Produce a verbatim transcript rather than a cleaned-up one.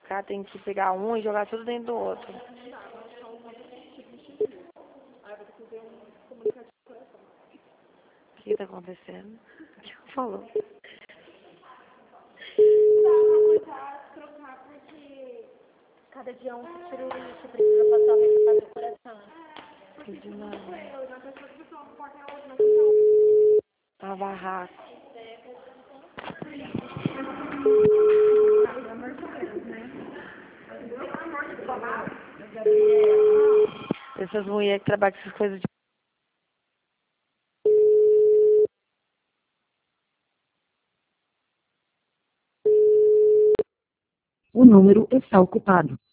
trocar, tem que pegar um e jogar tudo dentro do outro. O que tá acontecendo? O que ela falou? Cada dia um que tira o lixo, precisa passar o resultado do coração. Que de nada. Uma barraca. Essas mulheres que trabalham com essas coisas de... O número está ocupado.